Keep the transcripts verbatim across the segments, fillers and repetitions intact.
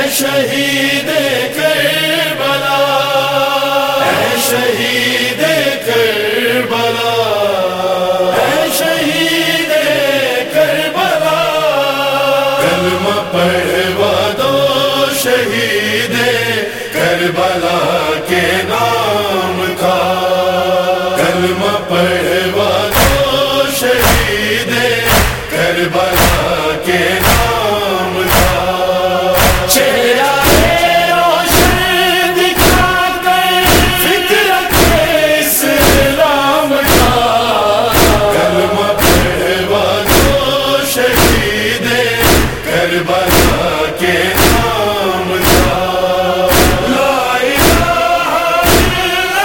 شہید کربلا، اے شہید کربلا، اے شہید کربلا، کلمہ پڑھوا دو شہید کربلا کے نام کا، کلمہ پڑھوا دو شہید کربلا کے نام کا، چہرہ روشن دکھا کر فطرت اسلام کا، کلمہ پڑھوا دو شہید کربلا کے نام کا، لا الہ الا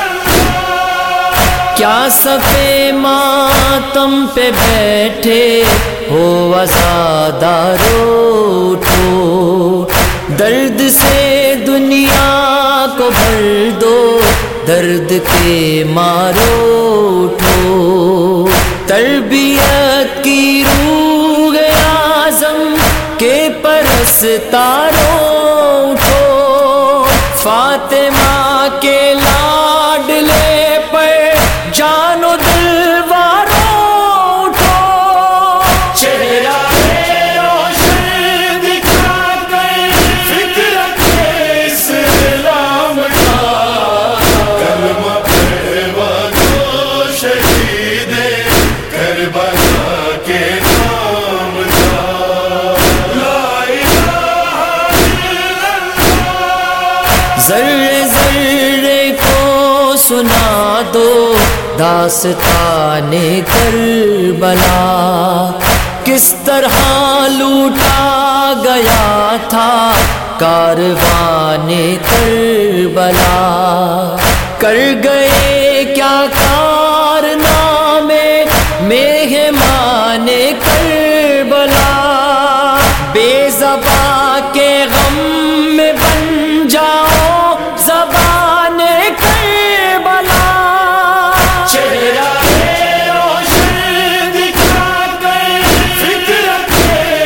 اللہ۔ کیا صفِ ماتم پہ بیٹھے ہو عزادارو اٹھو، درد سے دنیا کو بھر دو، درد کے مارو اٹھو، تربیت کی روح اعظم کے پرستارو اٹھو، فاطمہ کے لاڈلے پر جان و دل وارو اٹھو، چہرہ روشن دکھا کر فطرت اسلام کا، کلمہ پڑھوا دو شہید کربلا کے نام کا، لا الہ الا اللہ۔ ذرے ذرے کو سنا دو داستان کربلا، کس طرح لوٹا گیا تھا کاروان کربلا، کر گئے کیا کارنامے مہمان کربلا، بے زباں کے غم میں بن جاؤ زبان کربلا، چہرہ روشن دکھا کر فطرت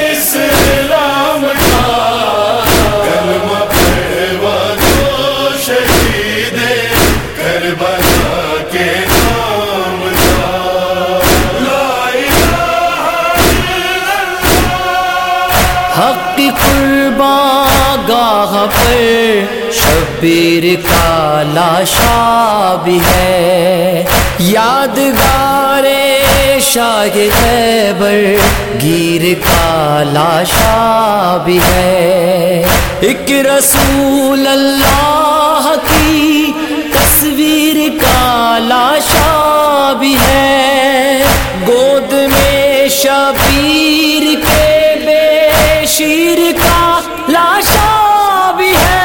اسلام کا، کلمہ پڑھوا دو شہید کربلا کے نام کا، لا الہ الا اللہ۔ حق کی قربان گاہ پر شبیر کا لاشا بھی ہے، یادگار شاہ خیبر گیر کا لاشا بھی ہے، ایک رسول اللہ کی تصویر کا لاشا بھی ہے، گود میں شبیر کے بے شیر کا لاشا بھی ہے،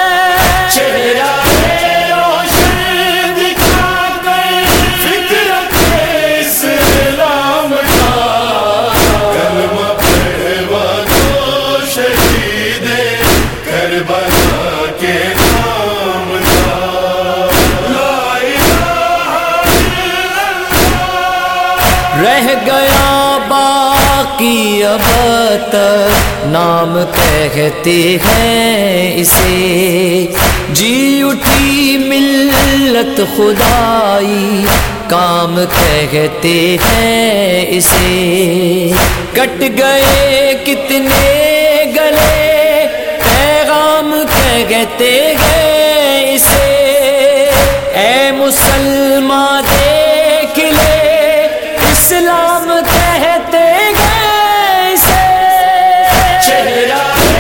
چہرہ روشن دکھا کر فطرت اسلام کا، کلمہ پڑھوا دو شہید کربلا کے نام کا، لا الہ الا اللہ۔ رہ گیا باقی اب تک نام کہتے ہیں اسے، جی اٹھی ملت خدائی کام کہتے ہیں اسے، کٹ گئے کتنے گلے پیغام کہتے ہیں اسے، اے مسلمان دیکھ لے اسلام کہتے ہیں اسے، چہرہ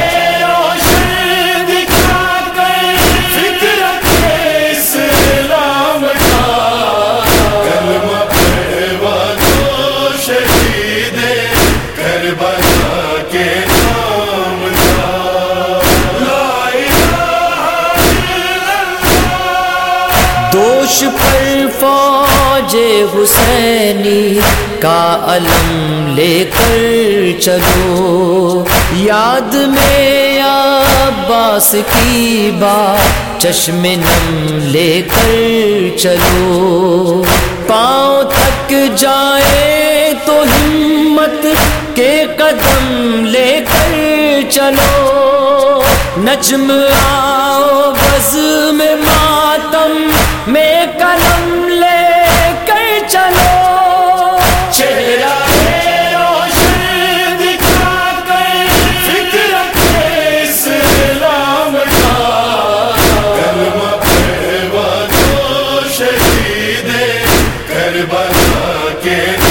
روشن دکھا کر فطرت اسلام کا، کلمہ پڑھوا دو شہید کربلا کے نام کا، لا الہ الا اللہ۔ دوش پر فوج حسینی کا علم لے کر چلو، یاد میں عباس کی بات چشم نم لے کر چلو، پاؤں تک جائے تو ہمت کے قدم لے کر چلو، نجم آؤ بزم ماتم میں قلم لے کر چلو چہرہ روشن دکھا کر فکر رکھے اسلام کا کلمہ پڑھوا دو شہید کربلا کے